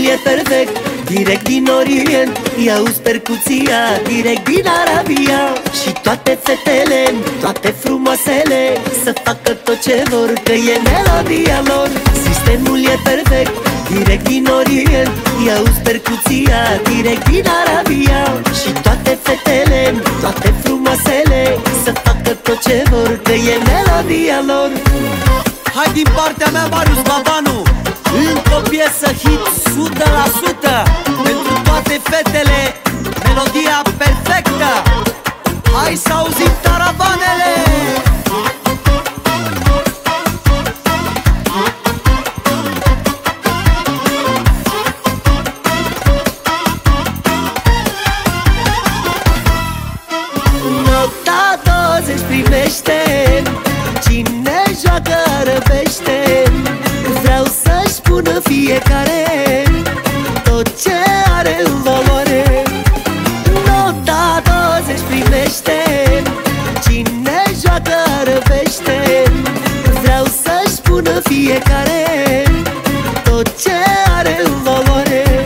e perfect, direct din Orient. I-auzi percuția, direct din Arabia. Și toate fetele, toate frumoasele, să facă tot ce vor, că e melodia lor. Sistemul e perfect, direct din Orient. I-auzi percuția, direct din Arabia. Și toate fetele, toate frumoasele, să facă tot ce vor, că e melodia lor. Hai din partea mea, Marius Babanu, încă o piesă hit 100% pentru toate fetele, melodia perfectă. Hai să auzim tarabanele! Nota 20 primește, cine joacă răbește. Vreau să-și spună fiecare tot ce are în valoare. Nota 20 primește, cine joacă răbește. Vreau să-și spună fiecare tot ce are în valoare.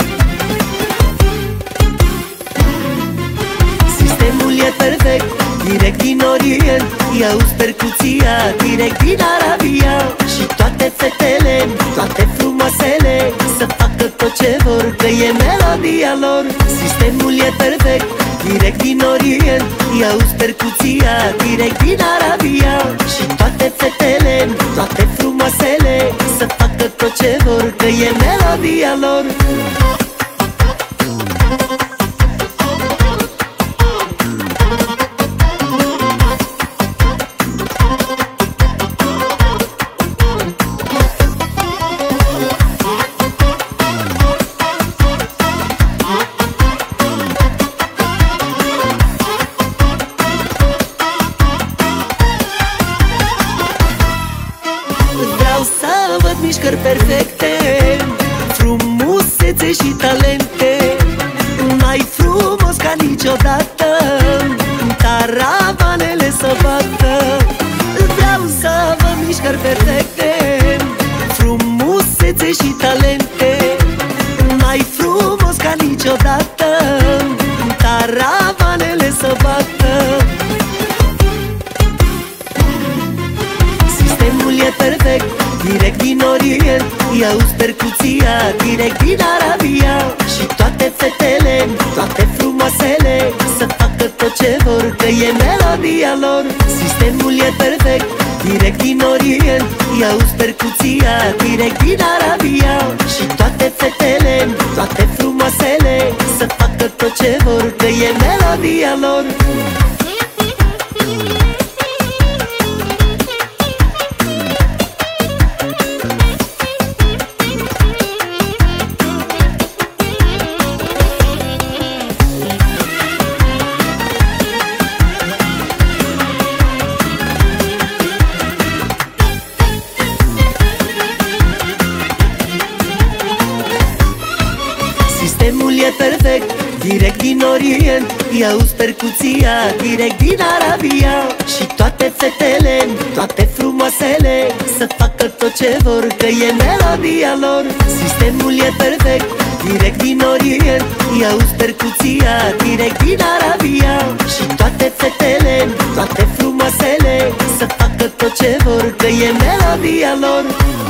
Sistemul e perfect, direct din Orient. I-auzi percuția, direct din Arabia. Și toate fetele, toate frumoasele, să facă tot ce vor, că e melodia lor. Sistemul e perfect, direct din Orient. I-auzi percuția, direct din Arabia. Și toate fetele, toate frumoasele, să facă tot ce vor, că e melodia lor. Vreau să văd mișcări perfecte, frumusețe și talente. Mai frumos ca niciodată, taravanele să bată. Vreau să văd mișcări perfecte, frumusețe și talente. Mai frumos ca niciodată, taravanele să bată. Sistemul e perfect, direct din Orient. I-auzi percuția, direct din Arabia. Și toate fetele, toate frumoasele, să facă tot ce vor, că e melodia lor. Sistemul e perfect, direct din Orient. I-auzi percuția, direct din Arabia. Și toate fetele, toate frumoasele, să facă tot ce vor, că e melodia lor. Sistemul e perfect, direct din Orient. I-auzi percuția, direct din Arabia. Și toate fetele, toate frumoasele, să facă tot ce vor, că e melodia lor. Sistemul e perfect, direct din Orient. I-auzi percuția, direct din Arabia. Și toate fetele, toate frumoasele, să facă tot ce vor, că e melodia lor.